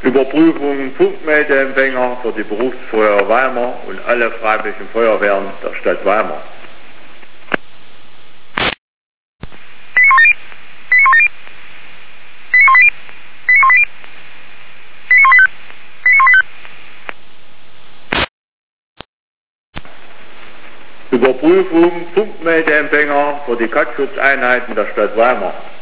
Überprüfung Funkmeldeempfänger für die Berufsfeuerwehr Weimar und alle freiwilligen Feuerwehren der Stadt Weimar. Überprüfung Funkmeldeempfänger für die Katzschutzeinheiten der Stadt Weimar.